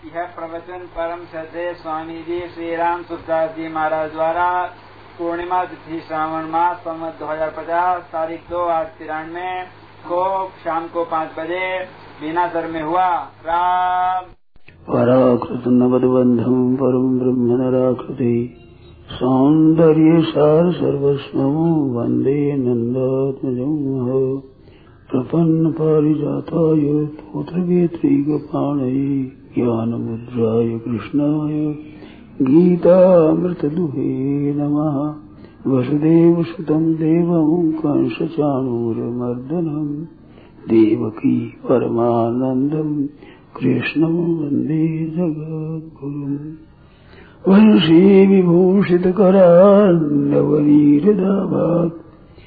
यह प्रवचन परम श्रद्धेय स्वामी जी श्री राम सुखदास जी महाराज द्वारा पूर्णिमा तिथि श्रावण मास संवत 2050 तारीख 2/8/93 को शाम को 5 बजे बीनासर में हुआ। राम पराकृत नवद्बंधम परम ब्रह्म नराकृति सौंदर्य सार सर्वस्वं वंदे नंदात्मजं प्रपन्न पारिजाताय तोत्रवेत्रैकपाणये ज्ञानमुद्राय कृष्णाय गीतामृतदुहे नमः। वसुदेवसुतं देवं कंसचाणूरमर्दनं देवकी परमानन्दं कृष्णं वन्दे जगद्गुरुम्। वंशी विभूषितकरान्नवनीरदाभात्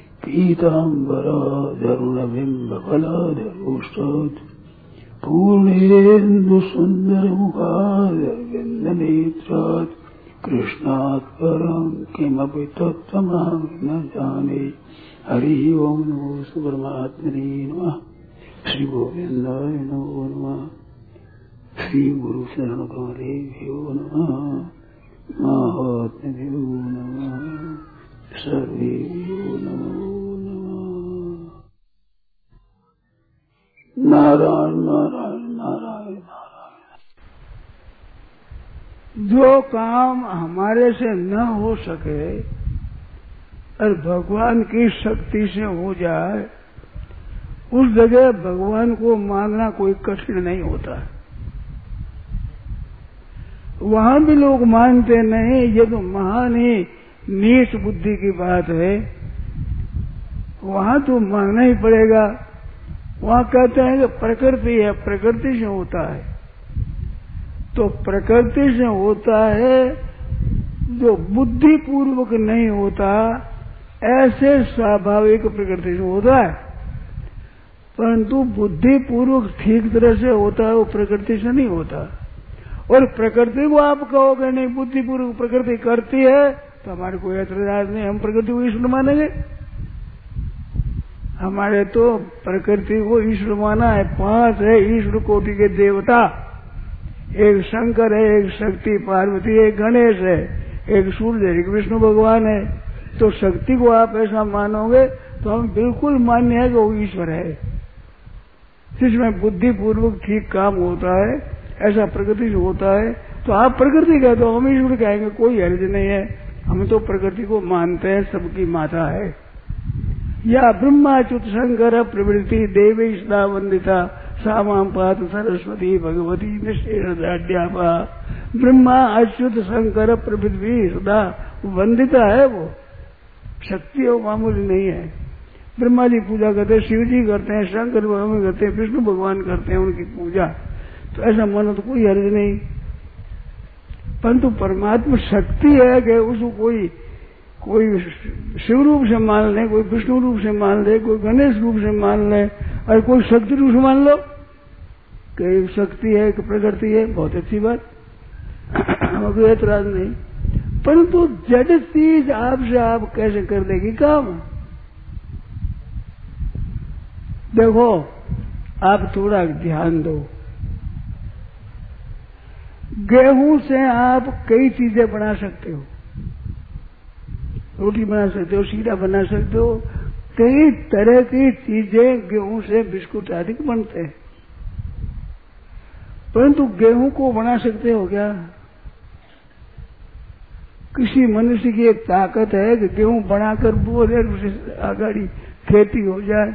पीताम्बराधरुणबिम्बफलाधरोष्टात् पूर्णेन्दुसुन्दरमुखारविन्दनेत्रात् कृष्णात् परं किमपि तत्त्वमहं न जाने। हरिः ओम् नमो परमात्मने नमः। श्री गोविन्दाय नमो नमः। श्री गुरु शरण कमलेभ्यो नमः। महात्म्यो नमः। सर्वेभ्यो नमो नमः। नारायण नारायण नारायण नारायण। जो काम हमारे से न हो सके और भगवान की शक्ति से हो जाए, उस जगह भगवान को मानना कोई कठिन नहीं होता। वहां भी लोग मानते नहीं, ये तो महान ही नीच बुद्धि की बात है, वहां तो मानना ही पड़ेगा। वहां कहते हैं कि प्रकृति है, प्रकृति से होता है। तो प्रकृति से होता है जो बुद्धि पूर्वक नहीं होता, ऐसे स्वाभाविक प्रकृति से होता है। परंतु बुद्धि पूर्वक ठीक तरह से होता है, वो प्रकृति से नहीं होता। और प्रकृति को आप कहोगे नहीं बुद्धि पूर्वक प्रकृति करती है, तो हमारे कोई ऐतराज नहीं, हम प्रकृति को ईश्वर मानेंगे। हमारे तो प्रकृति को ईश्वर माना है। 5 है ईश्वर कोटि के देवता, एक शंकर है, एक शक्ति पार्वती है, एक गणेश है, एक सूर्य, एक विष्णु भगवान है। तो शक्ति को आप ऐसा मानोगे तो हम बिल्कुल मान्य है कि वो ईश्वर है, जिसमें बुद्धि पूर्वक ठीक काम होता है, ऐसा प्रकृति से होता है। तो आप प्रकृति कहते हो, हम ईश्वर कहेंगे, कोई हर्ज नहीं है। हम तो प्रकृति को मानते हैं, सबकी माता है। या ब्रह्माच्युत शंकर प्रवृत्ति देवी सदा वंदिता सा मां पात सरस्वती भगवती निश्चेषाढ्यापा। ब्रह्मा अच्युत शंकर प्रवृत्ति सदा वंदिता है, वो शक्ति और मामूली नहीं है। ब्रह्मा जी पूजा करते हैं, शिव जी करते हैं, शंकर भगवान करते हैं, विष्णु भगवान करते हैं उनकी पूजा। तो ऐसा मानो तो कोई हर्ज नहीं। परंतु परमात्मा शक्ति है कि उसको कोई शिव रूप से मान ले, कोई विष्णु रूप से मान ले, कोई गणेश रूप से मान ले, और कोई शक्ति रूप से मान लो कि शक्ति है कि प्रकृति है। बहुत अच्छी बात, हमें कोई ऐतराज नहीं। परंतु जड़ चीज आपसे आप कैसे कर देगी काम? देखो, आप थोड़ा ध्यान दो। गेहूं से आप कई चीजें बना सकते हो, रोटी बना सकते हो, सीरा बना सकते हो, कई तरह की चीजें गेहूं से बिस्कुट आदि बनते हैं। परंतु गेहूं को बना सकते हो क्या? किसी मनुष्य की एक ताकत है कि गेहूं बनाकर बोले उसे आगाड़ी खेती हो जाए?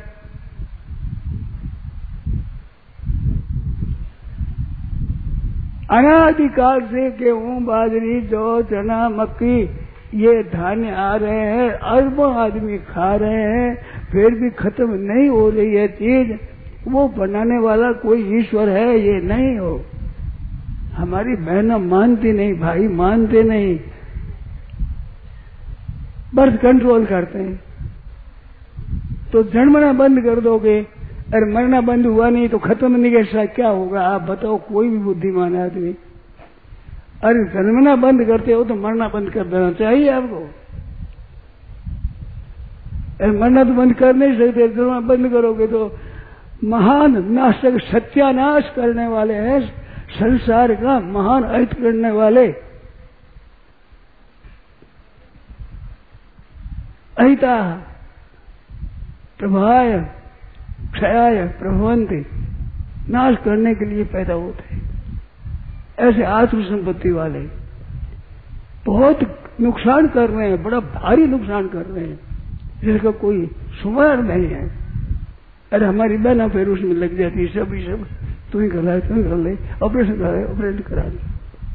अनादिकाल से गेहूं, बाजरी, जौ, चना, मक्की ये धान्य आ रहे हैं, अरबों आदमी खा रहे हैं, फिर भी खत्म नहीं हो रही है चीज। वो बनाने वाला कोई ईश्वर है ये नहीं हो। हमारी बहनें मानती नहीं, भाई मानते नहीं, बर्थ कंट्रोल करते हैं। तो जन्मना बंद कर दोगे, अरे मरना बंद हुआ नहीं तो खत्म नहीं कैसा क्या होगा? आप बताओ, कोई भी बुद्धिमान आदमी। अरे जन्मना बंद करते हो तो मरना बंद कर देना चाहिए आपको। अरे मरना तो बंद कर नहीं सकते, जन्मना बंद करोगे तो महान नाशक सत्यानाश करने वाले हैं संसार का महान अहित करने वाले अहिता प्रभाय क्षयाय प्रभवंती, नाश करने के लिए पैदा होते हैं। ऐसे आत्म संपत्ति वाले बहुत नुकसान कर रहे हैं, बड़ा भारी नुकसान कर रहे हैं, जिसका कोई शुमार नहीं है। अरे हमारी बहना फिर उसमें लग जाती है, सब तू ही कर ले, ऑपरेशन करा ले, ऑपरेशन करा ले।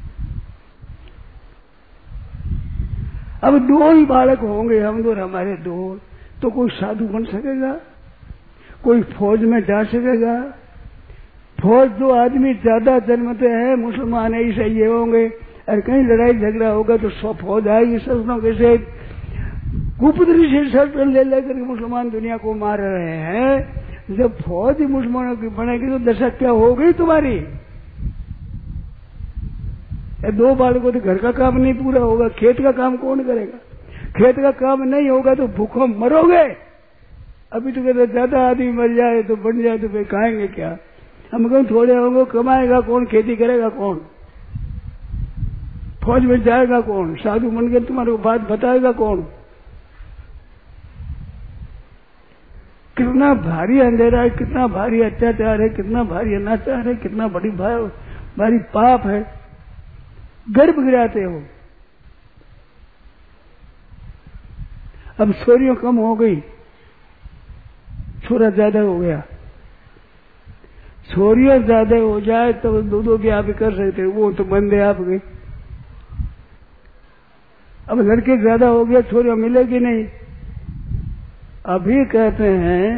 अब 2 ही बालक होंगे, हम दो हमारे 2, तो कोई साधु बन सकेगा, कोई फौज में जा सकेगा? फौज 2 आदमी ज्यादा जन्मते हैं, मुसलमान ऐसे ये होंगे, और कहीं लड़ाई झगड़ा होगा तो 100 फौज आएगी शस्त्रों के से, गुप्तरी से शस्त्र ले लेकर मुसलमान दुनिया को मार रहे हैं। जब फौज मुसलमानों की बनेगी तो दशा क्या हो गई तुम्हारी? 2 बालकों तो घर का काम नहीं पूरा होगा, खेत का काम कौन करेगा? खेत का काम नहीं होगा तो भूखों मरोगे। अभी तो कहते ज्यादा आदमी मर जाए तो बन जाए तो फिर खाएंगे क्या? हम कहूँ थोड़े होंगे, कमाएगा कौन, खेती करेगा कौन, फौज में जाएगा कौन, साधु बनकर तुम्हारे को बात बताएगा कौन? कितना भारी अंधेरा है, कितना भारी अत्याचार है, कितना भारी अनाचार है, कितना बड़ी भारी पाप है। गर्भ गिराते हो। अब छोरियों कम हो गई, छोरा ज्यादा हो गया। छोरियों ज्यादा हो जाए तो 2 भी आप कर सकते हो, वो तो बंदे आपके। अब लड़के ज्यादा हो गया, छोरियां मिलेगी नहीं। अभी कहते हैं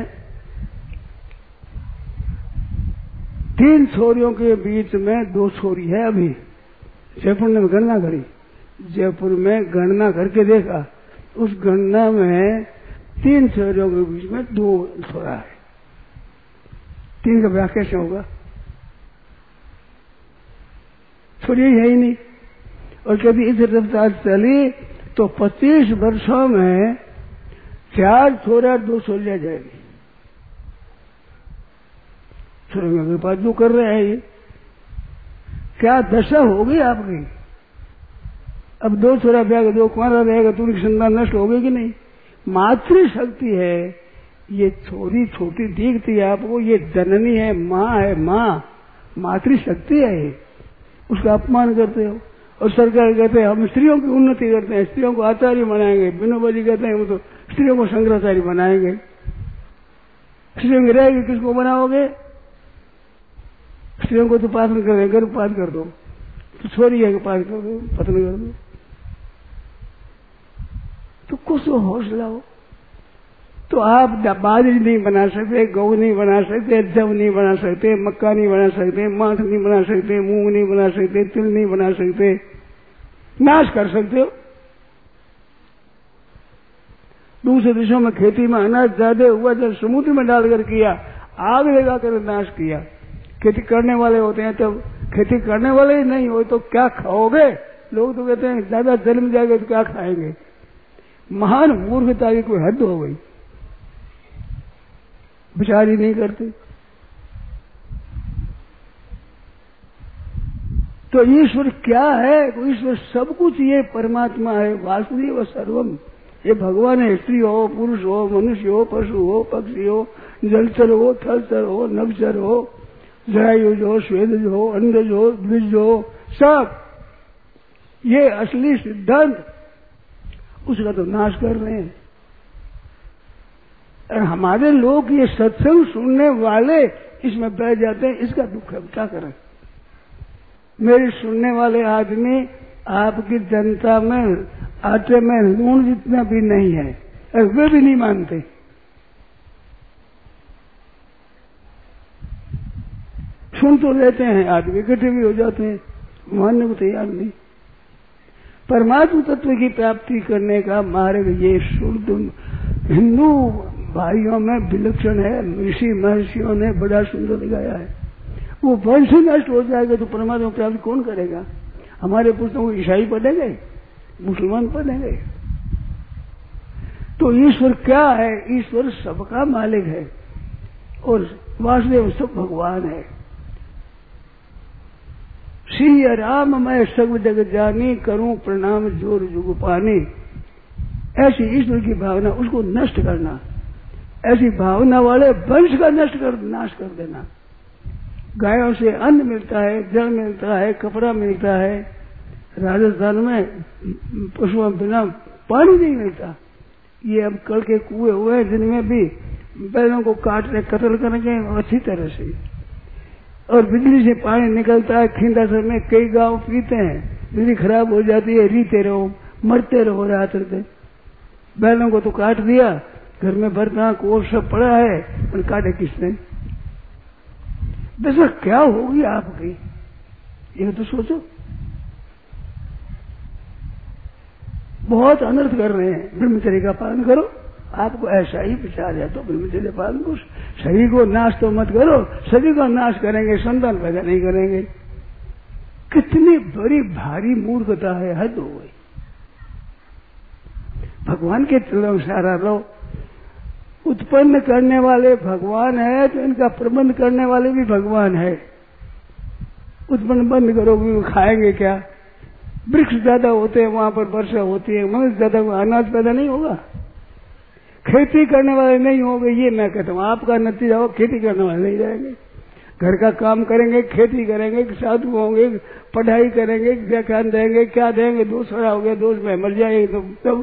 3 छोरियों के बीच में 2 छोरी है। अभी जयपुर ने गणना करी, जयपुर में गणना करके देखा, उस गणना में 3 छोरियों के बीच में 2 छोरा है। 3 का ब्याह कैसे होगा? छोरी है ही नहीं। और कभी इस रफ्तार चली तो 25 वर्षों में 4 छोरा 2 छोरियां जाएगी। छोरियों के पास जो कर रहे हैं ये, क्या दशा होगी आपकी? अब 2 छोरा ब्याह के 2 कुंवारा रहेगा तो उनकी संतान नष्ट होगी कि नहीं? मातृशक्ति है। ये छोरी छोटी दिखती है आपको, ये जननी है, माँ है, माँ मातृशक्ति है ये, उसका अपमान करते हो। और सरकार कहते हैं हम स्त्रियों की उन्नति करते हैं, स्त्रियों को आचार्य बनाएंगे। विनोबा जी कहते हैं वो तो स्त्रियों को शंकराचार्य बनाएंगे। स्त्रियों की रहेगी, किसको बनाओगे? स्त्रियों को तो पालन कर, गर्भपात कर दो, तो छोरी है पास कर दो, पतन कर दो, तो कुछ हौसला हो। तो आप बाजरी नहीं बना सकते, गऊ नहीं बना सकते, जव नहीं बना सकते, मक्का नहीं बना सकते, माठ नहीं बना सकते, मूंग नहीं बना सकते, तिल नहीं बना सकते, नाश कर सकते हो। दूसरे देशों में खेती में अनाज ज्यादा हुआ, जब समुद्र में डालकर किया, आग लगा कर नाश किया। खेती करने वाले होते हैं, तब खेती करने वाले ही नहीं हो तो क्या खाओगे? लोग तो कहते हैं ज्यादा जन्म जाएगा तो क्या खाएंगे। महान मूर्खता की कोई हद हो गई, विचार ही नहीं करते। तो ईश्वर क्या है? ईश्वर सब कुछ, ये परमात्मा है, वासुदेव सर्वम। ये भगवान है, स्त्री हो, पुरुष हो, मनुष्य हो, पशु हो, पक्षी हो, जलचर हो, थलचर हो, नभचर हो, जरायुज हो, स्वेदज हो, अंडज हो, द्विज हो, सब ये असली सिद्धांत, उसका तो नाश कर रहे हैं। और हमारे लोग ये सत्संग सुनने वाले इसमें बैठ जाते हैं, इसका दुख है, क्या करें। मेरे सुनने वाले आदमी आपकी जनता में आटे में लूण जितना भी नहीं है, और वे भी नहीं मानते। सुन तो लेते हैं, आदमी इकट्ठे भी हो जाते हैं, मानने को तैयार नहीं। परमात्मा तत्व की प्राप्ति करने का मार्ग ये शुद्ध हिंदू भाइयों में विलक्षण है। ऋषि महर्षियों ने बड़ा सुंदर दिखाया है। वो वंश नष्ट हो जाएगा तो परमात्मा प्राप्ति कौन करेगा? हमारे पुस्तकों को ईसाई पढ़ेंगे, मुसलमान पढ़ेंगे। तो ईश्वर क्या है? ईश्वर सबका मालिक है और वासुदेव सब भगवान है। श्री राम मैं सब जग जानी, करूं प्रणाम जोर जुग पानी। ऐसी ईश्वर की भावना, उसको नष्ट करना, ऐसी भावना वाले वंश का नाश कर देना। गायों से अन्न मिलता है, जल मिलता है, कपड़ा मिलता है। राजस्थान में पशुओं बिना पानी नहीं मिलता। ये अब कल के कुएं हुए हैं जिनमें भी बैलों को काटने कत्ल करेंगे अच्छी तरह से, और बिजली से पानी निकलता है। खिंडासर में कई गांव पीते हैं, बिजली खराब हो जाती है, रीते रहो, मरते रहो रात दिन। बैलों को तो काट दिया, घर में बर्तन कोर सब पड़ा है, पर काटे किसने? दशा क्या होगी आपकी, ये तो सोचो। बहुत अनर्थ कर रहे हैं। ब्रह्मचर्य का पालन करो, आपको ऐसा ही विचार है तो ब्रह्मचर्य पालन करो। शरीर को नाश तो मत करो, शरीर का नाश करेंगे संतान पैदा नहीं करेंगे। कितनी बड़ी भारी मूर्खता है, हद हो गई। भगवान के चलो सारा लो। उत्पन्न करने वाले भगवान है तो इनका प्रबंध करने वाले भी भगवान है। उत्पन्न बंद करोगे वो खाएंगे क्या? वृक्ष ज्यादा होते हैं वहां पर वर्षा होती है, मनुष्य ज्यादा अनाज पैदा नहीं होगा। खेती करने वाले नहीं होंगे, ये मैं कहता हूँ। आपका नतीजा हो खेती करने वाले नहीं रहेंगे। घर का काम करेंगे, खेती करेंगे, साधु होंगे, पढ़ाई करेंगे, व्याख्यान देंगे, क्या देंगे? दोष खड़ा हो गया, दोष में मर जाएंगे। तो तब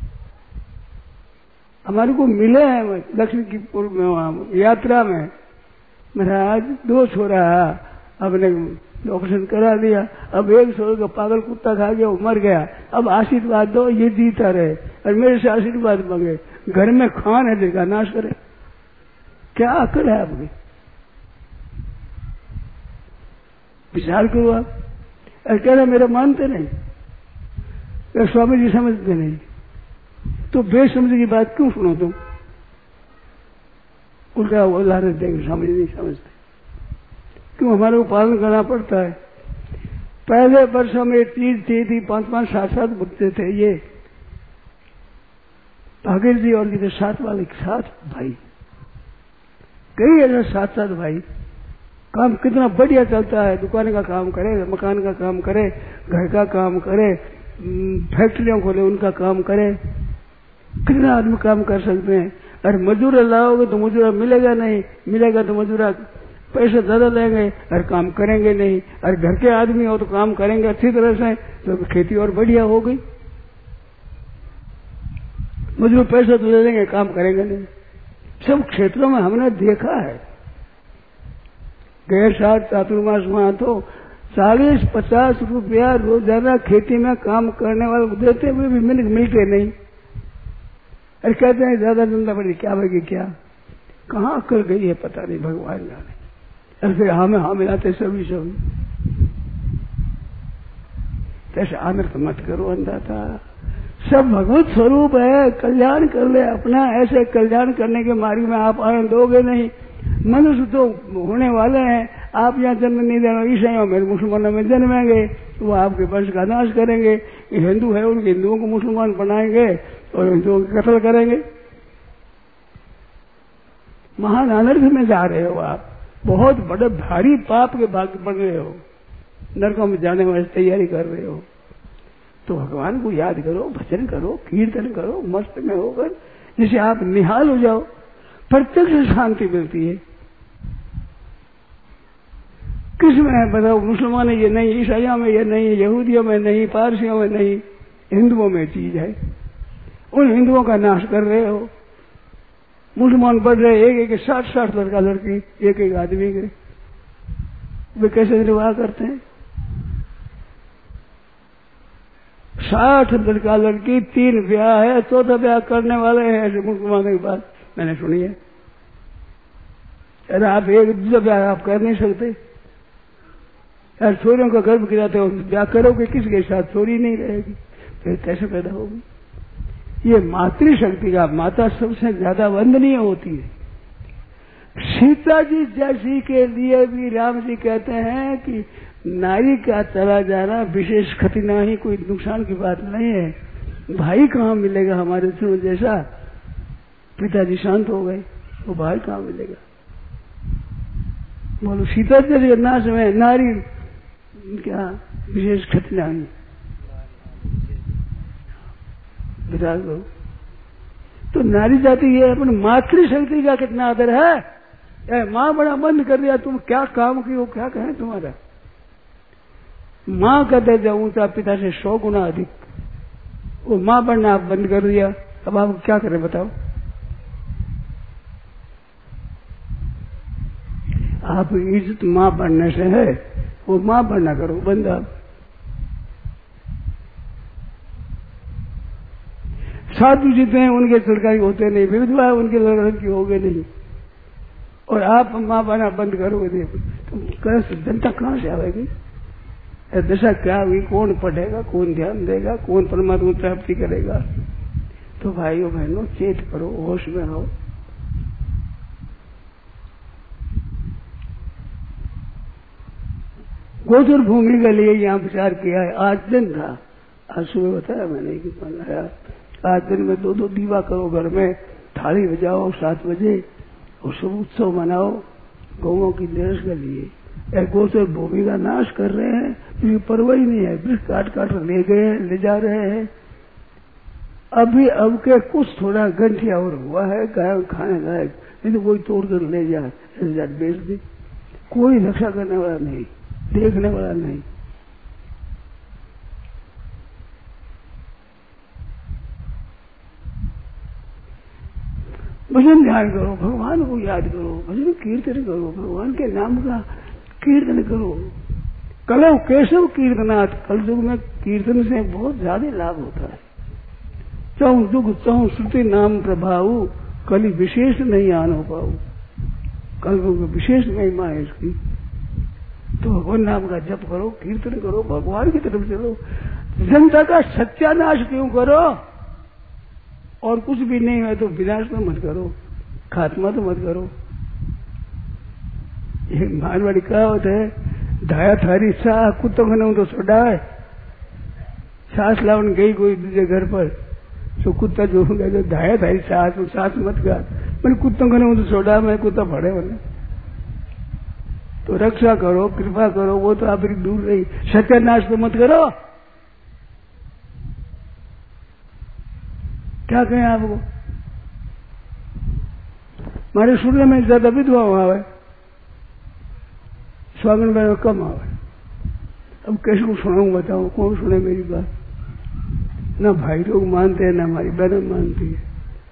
हमारे को मिले हैं दक्षिण की पूर्व में वहां यात्रा में, महाराज दोष हो रहा, अपने ऑपरेशन करा दिया, अब 100 का पागल कुत्ता खा गया, वो मर गया। अब आशीर्वाद दो, ये जीता रहे और मेरे से आशीर्वाद मांगे। घर में खान है जिनका नाश करे। क्या अकल है आपकी? विचार करो आप। कहना मेरा मानते नहीं, स्वामी जी समझते नहीं, तो बेसमझ की बात क्यों सुनो तुम? उल्टा उदाहरण देंगे, स्वामी जी नहीं समझते क्यों? हमारे को पालन करना पड़ता है। पहले वर्षों में 3 थी 5-5 7 बुद्धे थे। ये भागीर जी और जी 7 वाले 7 भाई, कई ऐसे 7 भाई। काम कितना बढ़िया चलता है। दुकान का काम करे, मकान का काम करे, घर का काम करे, फैक्ट्रियों खोले उनका काम करे। कितना आदमी काम कर सकते हैं। अरे मजदूर लाओगे तो मजूरा मिलेगा नहीं, मिलेगा तो मजूरा पैसे ज्यादा लेंगे और काम करेंगे नहीं। और घर के आदमी हो तो काम करेंगे अच्छी तरह से, तो खेती और बढ़िया हो गई। मजदूर पैसा तो ले लेंगे, काम करेंगे नहीं। सब क्षेत्रों में हमने देखा है। गैर साथ चातुर्मास वहां तो 40-50 रुपया रोजाना खेती में काम करने वाले देते हुए भी मिलते नहीं। अरे कहते हैं ज्यादा धंधा बड़ी क्या बगी, क्या कहाँ कर गई है पता नहीं, भगवान जाने। अरे फिर हाँ मिलाते सभी कैसे अनर्थ मत करो। अंधाता सब भगवत स्वरूप है, कल्याण कर ले अपना। ऐसे कल्याण करने के मार्ग में आप आनंद दोगे नहीं। मनुष्य तो होने वाले हैं, आप यहाँ जन्म नहीं देना। ईसाइयों में मुसलमानों में जन्मेंगे, वो आपके वंश का नाश करेंगे। हिंदू है उनके हिंदुओं को मुसलमान बनाएंगे और हिंदुओं को कत्ल करेंगे। महान अनर्थ में जा रहे हो आप, बहुत बड़े भारी पाप के भाग पड़ रहे हो, नरकों में जाने वाली तैयारी कर रहे हो। तो भगवान को याद करो, भजन करो, कीर्तन करो, मस्त में होकर जिसे आप निहाल हो जाओ। प्रत्यक्ष शांति मिलती है। किसमें है बताओ? मुसलमान में ये नहीं, ईसाइयों में ये नहीं, यहूदियों में नहीं, पारसियों में नहीं, हिंदुओं में चीज है। उन हिंदुओं का नाश कर रहे हो। मुसलमान बढ़ रहे, एक 60 लड़का लड़की, एक आदमी के, वे कैसे निर्वाह करते हैं? 60 लड़का लड़की, 3 ब्याह है, 4था ब्याह करने वाले हैं ऐसे मुसलमानों की बात मैंने सुनी है। अरे आप एक दूसरा ब्याह आप कर नहीं सकते। यार छोरियों का गर्भ गिराते हो, ब्याह करोगे किसके साथ? छोरी नहीं रहेगी, फिर कैसे पैदा होगी? ये मातृशक्ति का, माता सबसे ज्यादा वंदनीय होती है। सीता जी जैसी के लिए भी राम जी कहते हैं कि नारी का चला जाना विशेष क्षति नहीं, कोई नुकसान की बात नहीं है। भाई कहाँ मिलेगा हमारे सुनो जैसा? पिताजी शांत हो गए, वो भाई कहाँ मिलेगा? बोलो सीता जी के नाश में नारी क्या विशेष खतना नहीं बता दो। तो नारी जाति ये अपनी मातृशक्ति का कितना आदर है। माँ बड़ा बंद कर दिया, तुम क्या काम की हो, क्या कहें तुम्हारा। माँ का दर्जा ऊंचा, पिता से 100 गुना अधिक। वो माँ बनना आप बंद कर दिया, अब आप क्या करें बताओ। आप इज्जत माँ बनने से है, वो माँ बनना करो बंद। आप साधु जितने हैं उनके सरकारी होते नहीं, विधवा उनके लड़की हो गए नहीं, और आप माँ बना बंद करोगे तो जनता कहाँ से आएगी। दशा क्या हुई, कौन पढ़ेगा, कौन ध्यान देगा, कौन परमात्मा प्राप्ति करेगा। तो भाइयों बहनों चेत करो, होश में रहो। गोचर भूमि के लिए यहाँ विचार किया है। आज दिन था, आज सुबह बताया मैंने कि बनाया, आज दिन में 2-2 दीवा करो, घर में थाली बजाओ 7 बजे और शुभ उत्सव मनाओ गौओं की देश के लिए। गोचर भूमि का नाश कर रहे हैं, क्योंकि परवाह ही नहीं है, वृक्ष काट ले गए, ले जा रहे हैं। अभी अब के कुछ थोड़ा घंटिया और हुआ है गाय खाने लायक, नहीं तो कोई तोड़ कर ले जाए बेच दे। कोई रक्षा करने वाला नहीं, देखने वाला नहीं। भजन ध्यान करो, भगवान को याद करो, भजन कीर्तन करो, भगवान के नाम का कीर्तन करो। कलौ केशव कीर्तनाथ, कल युग में कीर्तन से बहुत ज्यादा लाभ होता है। चौं दुख चौं श्रुति नाम प्रभाव, कली विशेष नहीं आन हो पाऊ। कल युग विशेष महिमा है इसकी। तो भगवान नाम का जप करो, कीर्तन करो, भगवान की तरफ चलो। जनता का सत्यानाश क्यों करो, और कुछ भी नहीं है तो विनाश तो मत करो, खात्मा तो मत करो। एक मारवाड़ी कहावत है, धाया थारी सा कुत्तों खाने तो सोडाए। सांस लावन गई कोई दूसरे घर पर, तो कुत्ता जो गया तो धाया थारी सांस, तो सांस मत गा, मैंने कुत्तों खाने तो सोडा, मैं कुत्ता फड़े बोले। तो रक्षा करो, कृपा करो, वो तो आप दूर रही, सत्यानाश तो मत करो। क्या कहें आपको। हमारे सूर्य में ज्यादा विधवा हुआ है, स्वागन में कम आवे। अब कैसे को सुनाऊं बताओ, कौन सुने मेरी बात। ना भाई लोग मानते हैं, ना हमारी बहन मानती है।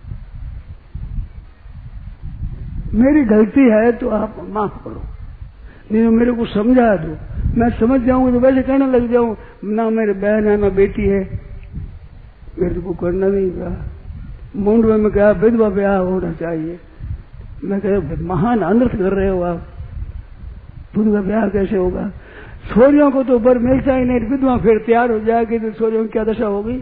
मेरी गलती है तो आप माफ करो, नहीं तो मेरे को समझा दो। मैं समझ जाऊंगा तो वैसे कहने लग जाऊं, ना मेरे बहन है ना बेटी है, मेरे को करना नहीं कहा। मुंडवे में कहा विधवा ब्याह होना चाहिए, मैं कह महान अनर्थ कर रहे हो आप, विधवा ब्याह कैसे होगा। छोरियों को तो बर मिलता ही नहीं, विधवा फिर तैयार हो जाएगी तो छोरियों की क्या दशा होगी।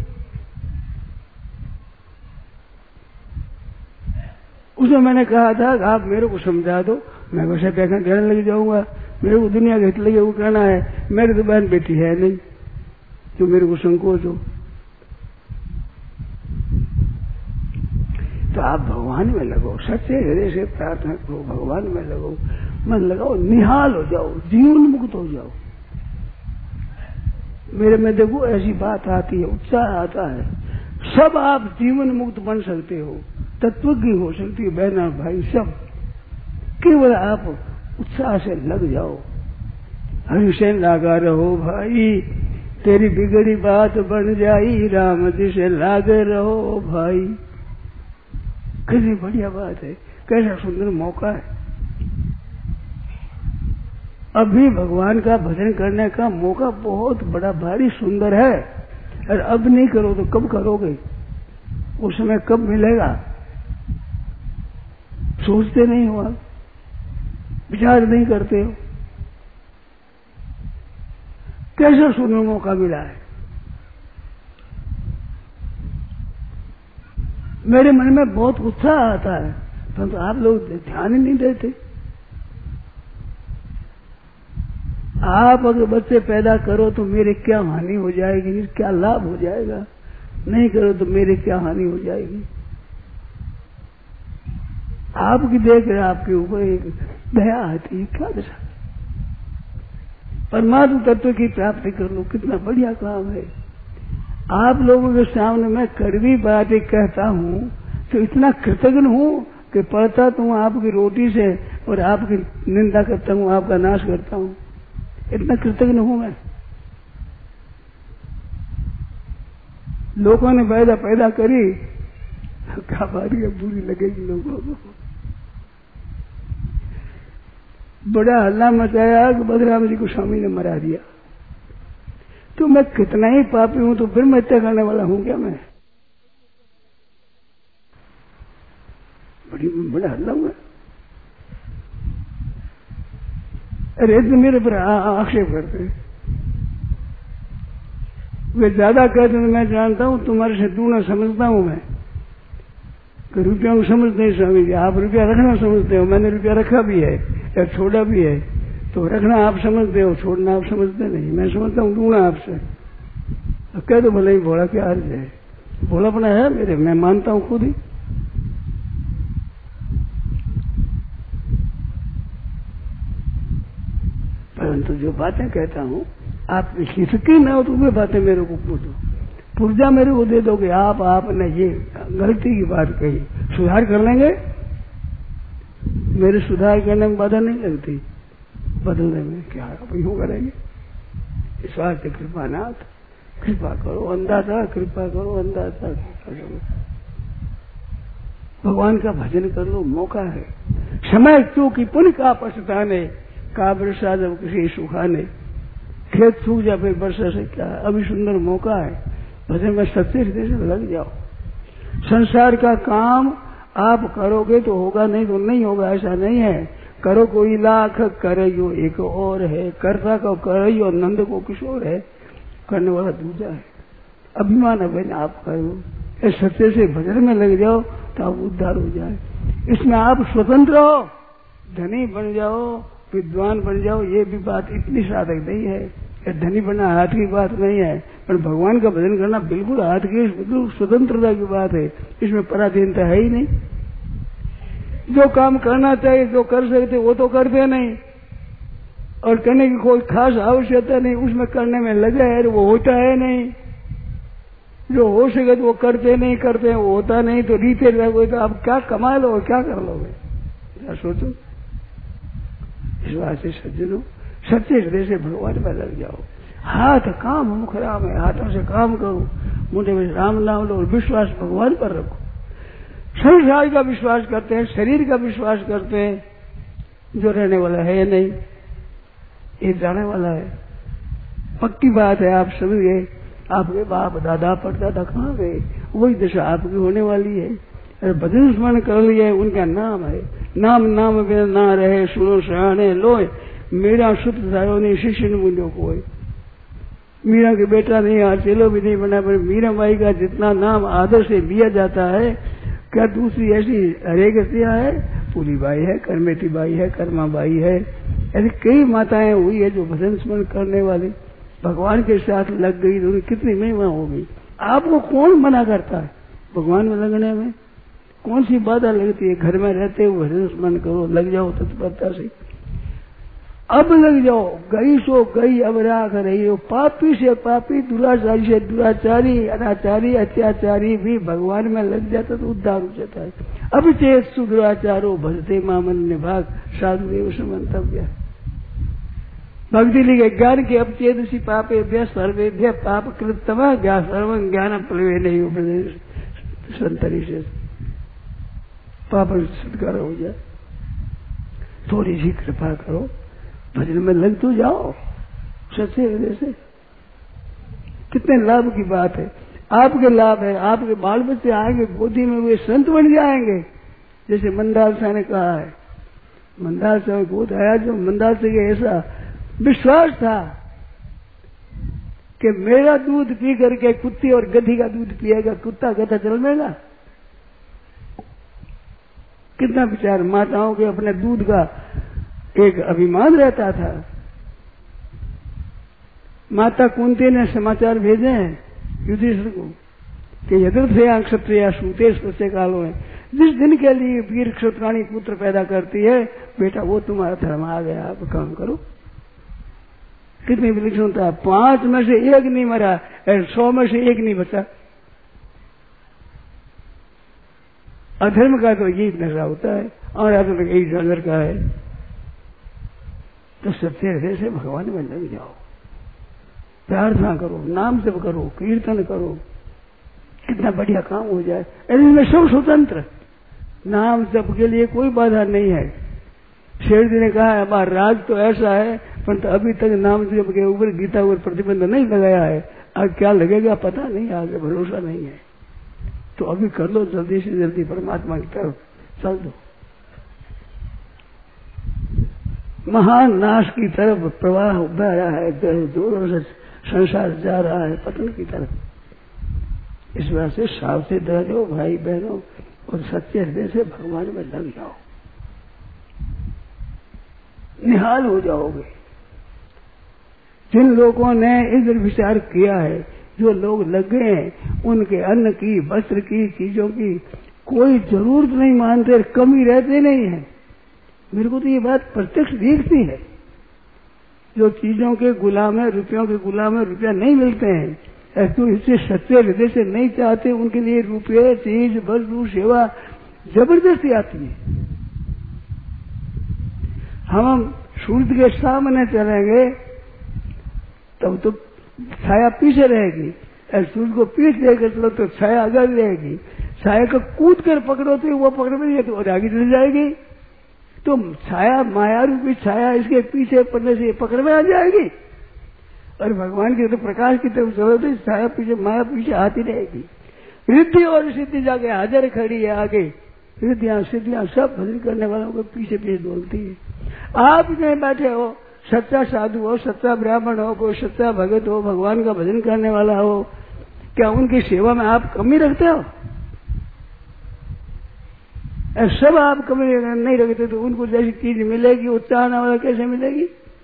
उसमें मैंने कहा था कि आप मेरे को समझा दो, मैं वैसे व्याख्यान कहने लग जाऊंगा। मेरे को दुनिया के हित लगे वो कहना है, मेरी तो बहन बेटी है नहीं जो मेरे को संकोच हो। तो आप भगवान में लगो, सच्चे हृदय से प्रार्थना करो, भगवान में लगो, मन लगाओ, निहाल हो जाओ, जीवन मुक्त हो जाओ। मेरे में देखो ऐसी बात आती है, उत्साह आता है। सब आप जीवन मुक्त बन सकते हो, तत्वज्ञ हो सकती है बहना भाई सब, केवल आप उत्साह से लग जाओ। हरि से लागा रहो भाई, तेरी बिगड़ी बात बन जाई, राम जी से लागे रहो भाई। कैसी बढ़िया बात है, कैसा सुंदर मौका है। अभी भगवान का भजन करने का मौका बहुत बड़ा भारी सुंदर है, और अब नहीं करो तो कब करोगे, वो समय कब मिलेगा। सोचते नहीं हो आप, विचार नहीं करते हो। कैसा सुंदर मौका मिला है। मेरे मन में बहुत उत्साह आता है, परंतु आप लोग ध्यान ही नहीं देते। आप अगर बच्चे पैदा करो तो मेरे क्या हानि हो जाएगी, क्या लाभ हो जाएगा, नहीं करो तो मेरे क्या हानि हो जाएगी। आपकी देख रहे आपके ऊपर एक दया आती है, क्या दशा। परमात्मा तत्व की प्राप्ति कर लो, कितना बढ़िया काम है। आप लोगों के सामने मैं कड़वी बातें कहता हूँ तो इतना कृतज्ञ हूँ कि पढ़ता तो हूँ आपकी रोटी से और आपकी निंदा करता हूँ, आपका नाश करता हूँ, इतना कृतज्ञ हूँ मैं। लोगों ने पैदा करी, क्या बात है, बुरी लगेगी लोगों को। बड़ा हल्ला मचाया कि बलराम जी को स्वामी ने मरा दिया, तो मैं कितना ही पापी हूं, तो फिर मैं हत्या करने वाला हूं क्या मैं? बड़ा हल्ला हुआ। अरे तो मेरे पर आक्षेप करते, वे ज्यादा कहते तो मैं जानता हूं, तुम्हारे से दूना समझता हूं मैं। रुपया को समझते हैं स्वामी जी, आप रुपया रखना समझते हो, मैंने रुपया रखा भी है या छोड़ा भी है, तो रखना आप समझते हो, छोड़ना आप समझते नहीं। मैं समझता हूँ दूना आपसे। अब कह दो भले ही भोला क्या अर्ज है, भोलापना है मेरे, मैं मानता हूँ खुद ही। परंतु जो बातें कहता हूँ आप हिचकी न हो तो वे बातें मेरे को पूछो, पुर्जा मेरे को दे दोगे, आपने ये गलती की बात कही, सुधार कर लेंगे। मेरे सुधार करने में बाधा नहीं लगती, बदलने में क्या आप यूं करेंगे। ईश्वर से कृपानाथ, कृपा करो अंदाजा, कृपा करो अंदाजा। भगवान का भजन कर लो, मौका है। समय क्यों की पुण्य का पछताने, का वर्षा जब किसी सुखाने, खेत सूख जा फिर वर्षा से क्या, अभी सुंदर मौका है। भजन में सच्चे हृदय से लग जाओ। संसार का काम आप करोगे तो होगा, नहीं तो नहीं होगा, ऐसा नहीं है। करो कोई लाख करे जो एक और है, कर्ता को करे जो नंद को किशोर है, करने वाला दूजा है। अभिमान है आप करो, इस सत्य से भजन में लग जाओ तो आप उद्धार हो जाए। इसमें आप स्वतंत्र हो, धनी बन जाओ, विद्वान बन जाओ, ये भी बात इतनी साधक नहीं है। धनी बनना हाथ की बात नहीं है, पर भगवान का भजन करना बिल्कुल हाथ की, बिल्कुल स्वतंत्रता की बात है। इसमें पराधीनता है ही नहीं। जो काम करना चाहिए, जो कर सकते वो तो करते नहीं, और करने की कोई खास आवश्यकता नहीं, उसमें करने में लगे है, वो होता है नहीं। जो हो सके तो वो करते नहीं, करते वो होता नहीं, तो रीते रहोगे तो आप क्या कमा लो, क्या कर लोगे, क्या सोचो। इस बात से सज्जनों, सच्चे हृदय से भगवान पर लग जाओ। हाथ काम मुख राम है, हाथों से काम करो, मुंडे में राम नाम लो, और विश्वास भगवान पर रखो। संसार का विश्वास करते हैं, शरीर का विश्वास करते हैं, जो रहने वाला है नहीं, ये जाने वाला है। पक्की बात है, आप समझ गए। आपके बाप दादा परदादा कहाँ गए, वही दशा आपकी होने वाली है। अरे भजन स्मरण कर लिया, उनका नाम है। नाम नाम बिना ना रहे, सुनो सहाने लोए, मेरा सुत सायो नहीं शिष्य मुझो कोई। मीरा के बेटा नहीं, आज चेलो भी नहीं बना, पर मीरा बाई का जितना नाम आदर से लिया जाता है, क्या दूसरी ऐसी हरेगतिया है? पूरी बाई है, करमेती बाई है, कर्मा बाई है, ऐसी कई माताएं हुई है जो भजन स्मरण करने वाली भगवान के साथ लग गई, तो कितनी महिमा होगी। आपको कौन मना करता है भगवान में लगने में? कौन सी बाधा लगती है? घर में रहते हुए भजन स्मरण करो, लग जाओ तत्परता से। अब लग जाओ, गई सो गई, अब राख रही हो। पापी से पापी, दुराचारी से दुराचारी, अनाचारी अत्याचारी भी भगवान में लग जाता तो उद्धार हो जाता है। अब चेत सुदुराचारो भजते मामन निभाग, साधुदेव समन्तव्य। भक्ति लिखे ज्ञान के अपचेदसी पापे सर्वेभ्य पाप कृतम ज्ञा सर्वं ज्ञान प्लवे नहीं उपदेश संतरी से पाप छुटकारा हो जाए। थोड़ी सी कृपा करो, भजन में लग तो जाओ सच्चे हृदय से। कितने लाभ की बात है, आपके लाभ है। आपके बाल बच्चे आएंगे गोदी में, वे संत बन जाएंगे। जैसे मंदार साहब ने कहा है, मंदार साहब गोद आया, जो मंदार से ऐसा विश्वास था कि मेरा दूध पी करके कुत्ती और गधी का दूध पिएगा, कुत्ता गधा जन्मेगा। कितना विचार, माताओं के अपने दूध का एक अभिमान रहता था। माता कुंती ने समाचार भेजे हैं युधिष्ठिर को कि यदृथया क्षत्रिया सूते स्पष्ट कालों में, जिस दिन के लिए वीर क्षत्राणी पुत्र पैदा करती है, बेटा वो तुम्हारा धर्म आ गया, आप काम करो। कितनी विलक्षणता है। 5 में से 1 नहीं मरा, 100 में से 1 नहीं बचा। अधर्म का तो यही नशा होता है और अधर्म यही जानवर का है। तो सत्य हृदय से भगवान में लग जाओ, प्रार्थना करो, नाम जप करो, कीर्तन करो, कितना बढ़िया काम हो जाए। इसमें सब स्वतंत्र, नाम जप के लिए कोई बाधा नहीं है। शेर जी ने कहा हमारा राज तो ऐसा है, परंतु अभी तक नाम जप के ऊपर गीता ऊपर प्रतिबंध नहीं लगाया है। अब क्या लगेगा पता नहीं, आगे भरोसा नहीं है। तो अभी कर लो, जल्दी से जल्दी परमात्मा की तरफ चल दो। महान नाश की तरफ प्रवाह बह रहा है, जोरों से संसार जा रहा है पतन की तरफ। इस वजह से सावधान रहो भाई बहनों, और सच्चे हृदय से भगवान में लग जाओ, निहाल हो जाओगे। जिन लोगों ने इधर विचार किया है, जो लोग लगे हैं, उनके अन्न की, वस्त्र की, चीजों की कोई जरूरत नहीं मानते, कमी रहते नहीं है। मेरे को तो ये बात प्रत्यक्ष दिखती है। जो चीजों के गुलाम है, रुपयों के गुलाम है, रुपया नहीं मिलते हैं, तो इससे सच्चे हृदय से नहीं चाहते, उनके लिए रुपये, चीज, वस्तु, सेवा जबरदस्ती आती है। हम सूर्य के सामने चलेंगे तब तो छाया पीछे रहेगी, सूर्य को पीठ देकर चलो तो छाया आगे रहेगी। छाया को कूद कर पकड़ो तो वो पकड़ में तो और आगे चली जाएगी। तो छाया, माया रूपी छाया, इसके पीछे पड़ने से पकड़ में आ जाएगी। और भगवान के तो प्रकाश की तरफ चलो तो छाया पीछे, माया पीछे आती रहेगी। रिद्धि और सिद्धि जाके हाजिर खड़ी है आगे, रिद्धियां सिद्धियां सब भजन करने वालों को पीछे पीछे दौड़ती है। आप नहीं बैठे हो, सच्चा साधु हो, सच्चा ब्राह्मण हो, कोई सच्चा भगत हो, भगवान का भजन करने वाला हो, क्या उनकी सेवा में आप कमी रखते हो? सब आप कमी नहीं रखते तो उनको जैसी चीज मिलेगी वो चाहने वाला कैसे मिलेगी?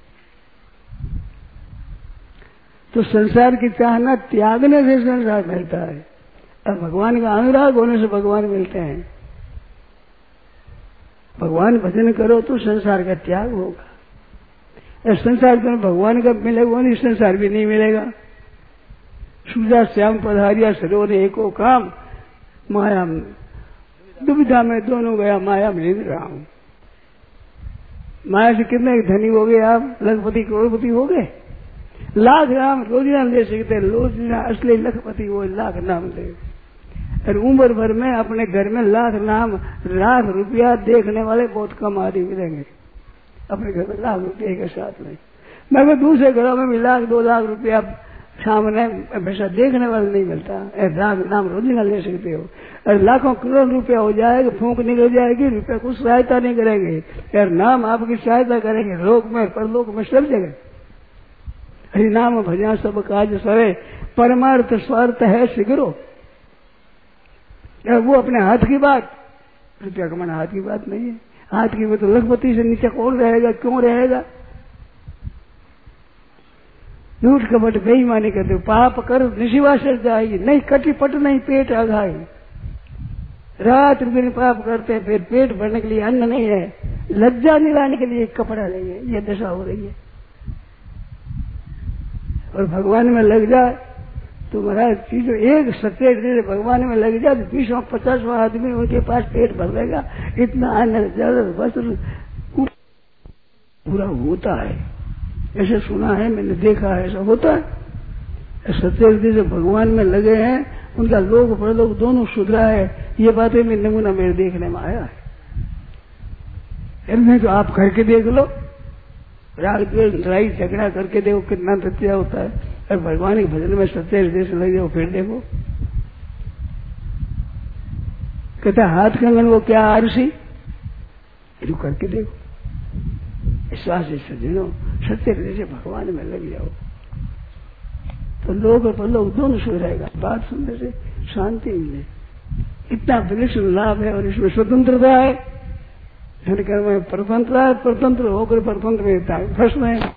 तो संसार की चाहना त्यागने से संसार मिलता है, और भगवान का अनुराग होने से भगवान मिलते हैं। भगवान भजन करो तो संसार का त्याग होगा। संसार तो भगवान का मिलेगा नहीं, संसार भी नहीं मिलेगा। सूजा श्याम पधारिया सरोवर एको काम, माया दुविधा में दोनों गया, माया में निंद रहा हूं। माया से कितने धनी हो गए आप, लखपति करोड़पति हो गए। लाख नाम रोजिना ले सकते, रोजिना असली लखपति वो लाख नाम ले। और उम्र भर में अपने घर में लाख नाम, लाख रुपया देखने वाले बहुत कम आदमी मिलेंगे अपने घर में लाख रुपये के साथ में। मगर दूसरे घरों में भी लाख 2 लाख रुपया सामने पैसा देखने वाला नहीं मिलता। लाख नाम रोजिना ले सकते हो, और लाखों करोड़ रुपया हो जाएगा, फूंक निकल जाएगी, रुपया कुछ सहायता नहीं करेंगे, यार नाम आपकी सहायता करेंगे लोक में परलोक में सब जगह। हरि नाम भजा सब काज सरे, परमार्थ स्वार्थ है शीघ्रो। वो अपने हाथ की बात, रुपया कमाना हाथ की बात नहीं है। हाथ की बात तो लखपति से नीचे कौन रहेगा, क्यों रहेगा? झूठ कपट बेईमानी करते, पाप कर निशिवा सर जाएगी, नहीं कटी पट नहीं पेट आघाई। रात दिन पाप करते हैं, फिर पेट भरने के लिए अन्न नहीं है, लज्जा निलाने के लिए कपड़ा नहीं है, ये दशा हो रही है। और भगवान में लग जाए तो महाराज चीजों एक सच्चे हृदय से भगवान में लग जाए तो 20-50 आदमी उनके पास पेट भर लेगा। इतना अन्न जल वस्त्र पूरा होता है, ऐसे सुना है, मैंने देखा है, ऐसा होता है। सच्चे हृदय से भगवान में लगे हैं, उनका लोक परलोक दोनों सुधरा है। ये बातें में नमूना मेरे देखने में आया है। इनमें तो आप करके देख लो, रात दिन लड़ाई झगड़ा करके देखो कितना सत्या होता है। और भगवान के भजन में सच्चे हृदय से लगे हो, फिर देखो। कहता हाथ कंगन वो क्या आरसी, जो करके देखो। विश्वास से सज्जनों सच्चे हृदय से भगवान में लग जाओ तो लोग और परलोक दोनों सो रहेगा। बात सुनने से शांति मिले, इतना विलक्षण लाभ है। और इसमें स्वतंत्रता है, धन कर्म में परतंत्र है, परतंत्र होकर परतंत्र में फंस रहे हैं।